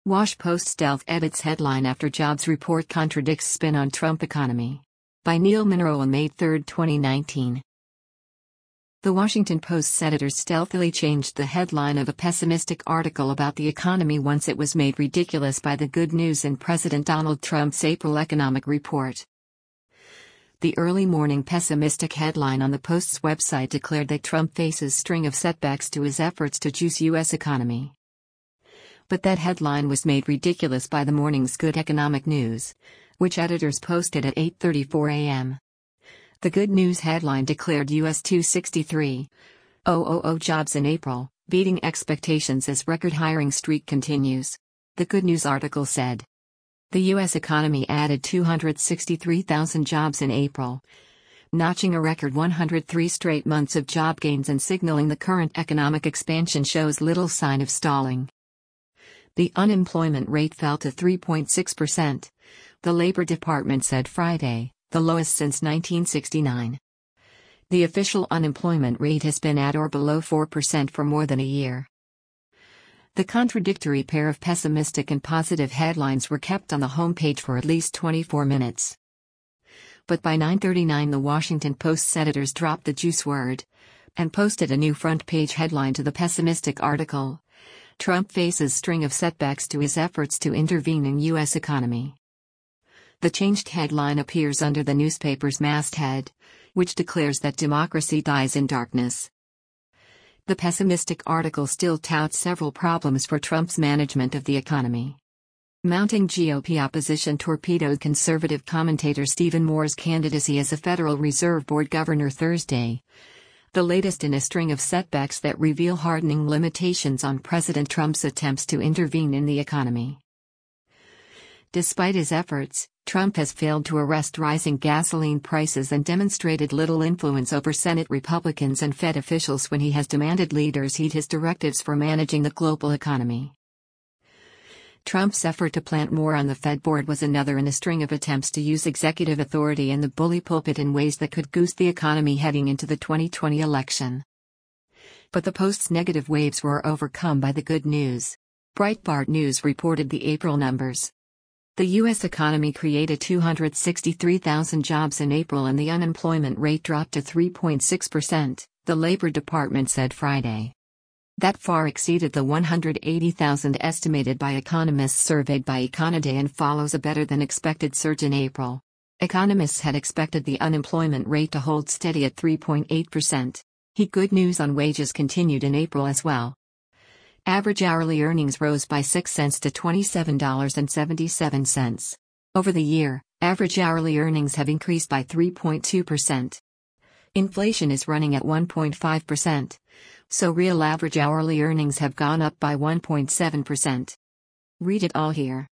WashPost stealth edits headline after jobs report contradicts spin on Trump economy. By Neil Munro on May 3, 2019. The Washington Post's editors stealthily changed the headline of a pessimistic article about the economy once it was made ridiculous by the good news in President Donald Trump's April economic report. The early morning pessimistic headline on the Post's website declared that Trump faces string of setbacks to his efforts to juice U.S. economy. But that headline was made ridiculous by the morning's good economic news, which editors posted at 8:34 a.m. The good news headline declared U.S. 263,000 jobs in April, beating expectations as record hiring streak continues. The good news article said. The U.S. economy added 263,000 jobs in April, notching a record 103 straight months of job gains and signaling the current economic expansion shows little sign of stalling. The unemployment rate fell to 3.6%, the Labor Department said Friday, the lowest since 1969. The official unemployment rate has been at or below 4% for more than a year. The contradictory pair of pessimistic and positive headlines were kept on the homepage for at least 24 minutes. But by 9:39 the Washington Post's editors dropped the juice word and posted a new front-page headline to the pessimistic article. Trump faces string of setbacks to his efforts to intervene in U.S. economy. The changed headline appears under the newspaper's masthead, which declares that democracy dies in darkness. The pessimistic article still touts several problems for Trump's management of the economy. Mounting GOP opposition torpedoed conservative commentator Stephen Moore's candidacy as a Federal Reserve Board governor Thursday, the latest in a string of setbacks that reveal hardening limitations on President Trump's attempts to intervene in the economy. Despite his efforts, Trump has failed to arrest rising gasoline prices and demonstrated little influence over Senate Republicans and Fed officials when he has demanded leaders heed his directives for managing the global economy. Trump's effort to plant more on the Fed board was another in a string of attempts to use executive authority and the bully pulpit in ways that could goose the economy heading into the 2020 election. But the Post's negative waves were overcome by the good news. Breitbart News reported the April numbers. The U.S. economy created 263,000 jobs in April and the unemployment rate dropped to 3.6%, the Labor Department said Friday. That far exceeded the 180,000 estimated by economists surveyed by Econoday and follows a better-than-expected surge in April. Economists had expected the unemployment rate to hold steady at 3.8%. Good news on wages continued in April as well. Average hourly earnings rose by 6 cents to $27.77. Over the year, average hourly earnings have increased by 3.2%. Inflation is running at 1.5%, so real average hourly earnings have gone up by 1.7%. Read it all here.